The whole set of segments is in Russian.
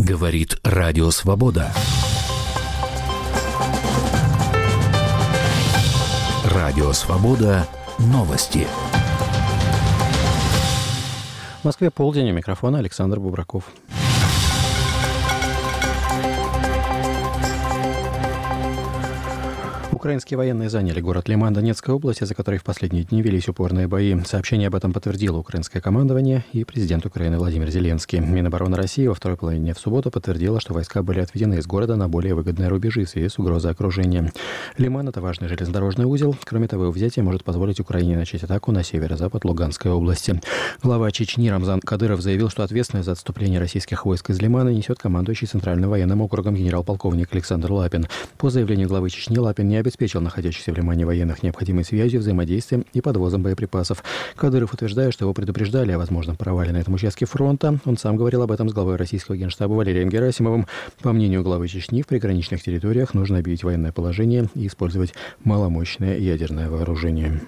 Говорит Радио Свобода. Радио Свобода. Новости. В Москве полдень, у микрофона Александр Бубраков. Украинские военные заняли город Лиман Донецкой области, за который в последние дни велись упорные бои. Сообщение об этом подтвердило украинское командование и президент Украины Владимир Зеленский. Минобороны России во второй половине в субботу подтвердила, что войска были отведены из города на более выгодные рубежи в связи с угрозой окружения. Лиман – это важный железнодорожный узел. Кроме того, его взятие может позволить Украине начать атаку на северо-запад Луганской области. Глава Чечни Рамзан Кадыров заявил, что ответственность за отступление российских войск из Лимана несет командующий Центральным военным округом генерал-полковник Александр Лапин. По заявлению главы Чечни, Лапин не обеспечил находящихся в Лимане военных необходимой связью, взаимодействием и подвозом боеприпасов. Кадыров утверждает, что его предупреждали о возможном провале на этом участке фронта. Он сам говорил об этом с главой российского генштаба Валерием Герасимовым. По мнению главы Чечни, в приграничных территориях нужно объявить военное положение и использовать маломощное ядерное вооружение.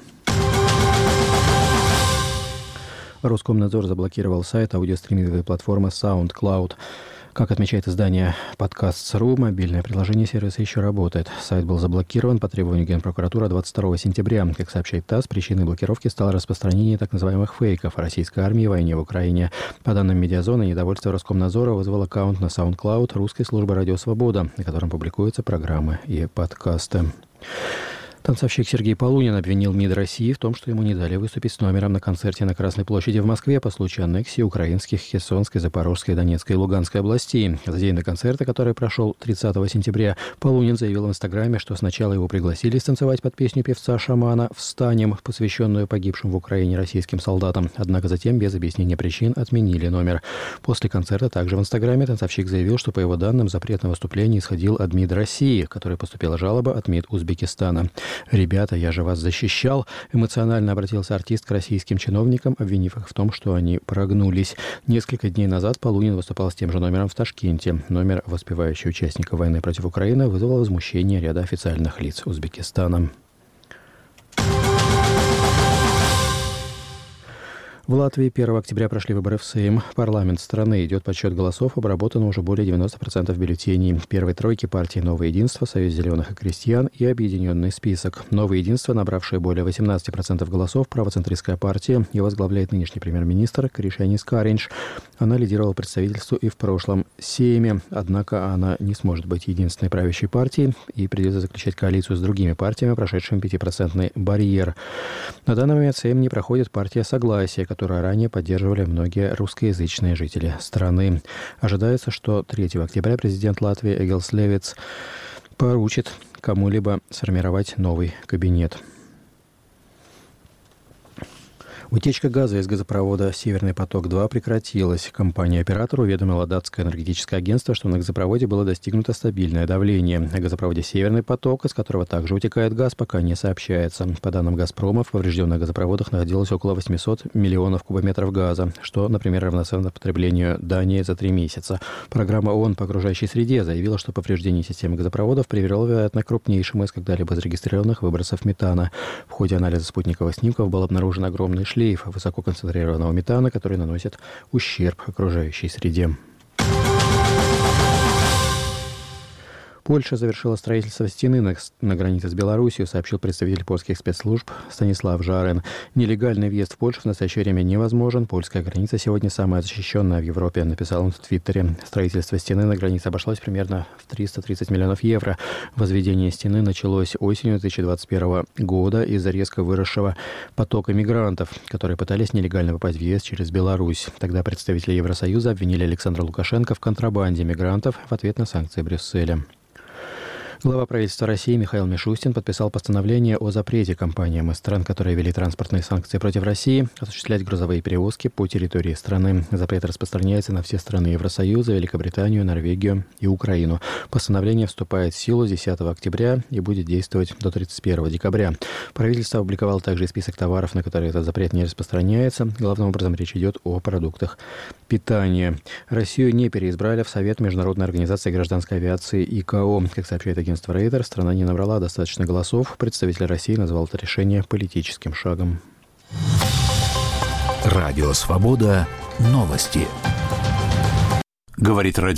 Роскомнадзор заблокировал сайт аудиостриминговой платформы SoundCloud. Как отмечает издание Podcasts.ru, мобильное приложение сервиса еще работает. Сайт был заблокирован по требованию Генпрокуратуры 22 сентября. Как сообщает ТАСС, причиной блокировки стало распространение так называемых фейков о российской армии и войне в Украине. По данным Медиазоны, недовольство Роскомнадзора вызвал аккаунт на SoundCloud русской службы «Радио Свобода», на котором публикуются программы и подкасты. Танцовщик Сергей Полунин обвинил МИД России в том, что ему не дали выступить с номером на концерте на Красной площади в Москве по случаю аннексии украинских Херсонской, Запорожской, Донецкой и Луганской областей. За день до концерта, который прошел 30 сентября, Полунин заявил в Инстаграме, что сначала его пригласили станцевать под песню певца «Шамана» «Встанем», посвященную погибшим в Украине российским солдатам. Однако затем, без объяснения причин, отменили номер. После концерта также в Инстаграме танцовщик заявил, что, по его данным, запрет на выступление исходил от МИД России, в которой поступила жалоба от МИД Узбекистана. «Ребята, я же вас защищал», — эмоционально обратился артист к российским чиновникам, обвинив их в том, что они прогнулись. Несколько дней назад Полунин выступал с тем же номером в Ташкенте. Номер, воспевающий участников войны против Украины, вызвал возмущение ряда официальных лиц Узбекистана. В Латвии 1 октября прошли выборы в Сейм. Парламент страны. Идет подсчет голосов, обработано уже более 90% бюллетеней. Первой тройки партии «Новое единство», «Союз зеленых и крестьян» и «Объединенный список». «Новое единство», набравшее более 18% голосов, правоцентристская партия, и возглавляет нынешний премьер-министр Кришьянис Каринш. Она лидировала представительству и в прошлом Сейме. Однако она не сможет быть единственной правящей партией и придется заключать коалицию с другими партиями, прошедшими 5% барьер. На данный момент Сейм не проходит партия «Согласие», которую ранее поддерживали многие русскоязычные жители страны. Ожидается, что 3 октября президент Латвии Эгилс Левитс поручит кому-либо сформировать новый кабинет. Утечка газа из газопровода «Северный поток-2» прекратилась. Компания-оператор уведомила датское энергетическое агентство, что на газопроводе было достигнуто стабильное давление. О газопроводе «Северный поток», из которого также утекает газ, пока не сообщается. По данным «Газпрома», в поврежденных газопроводах находилось около 800 миллионов кубометров газа, что, например, равноценно потреблению Дании за 3 месяца. Программа ООН по окружающей среде заявила, что повреждение системы газопроводов привело, вероятно, к крупнейшему из когда-либо зарегистрированных выбросов метана. В ходе анализа спутниковых снимков был обнаружен огромный шлейф высококонцентрированного метана, который наносит ущерб окружающей среде. Польша завершила строительство стены на границе с Белоруссией, сообщил представитель польских спецслужб Станислав Жарен. Нелегальный въезд в Польшу в настоящее время невозможен. Польская граница сегодня самая защищенная в Европе, написал он в Твиттере. Строительство стены на границе обошлось примерно в 330 миллионов евро. Возведение стены началось осенью 2021 года из-за резко выросшего потока мигрантов, которые пытались нелегально попасть в ЕС через Беларусь. Тогда представители Евросоюза обвинили Александра Лукашенко в контрабанде мигрантов в ответ на санкции Брюсселя. Глава правительства России Михаил Мишустин подписал постановление о запрете компаниям из стран, которые ввели транспортные санкции против России, осуществлять грузовые перевозки по территории страны. Запрет распространяется на все страны Евросоюза, Великобританию, Норвегию и Украину. Постановление вступает в силу 10 октября и будет действовать до 31 декабря. Правительство опубликовало также и список товаров, на которые этот запрет не распространяется. Главным образом речь идет о продуктах питания. Россию не переизбрали в Совет Международной организации гражданской авиации ИКАО. Как сообщает агентство Reuters, страна не набрала достаточно голосов. Представитель России назвал это решение политическим шагом. Радио Свобода. Новости. Говорит радио.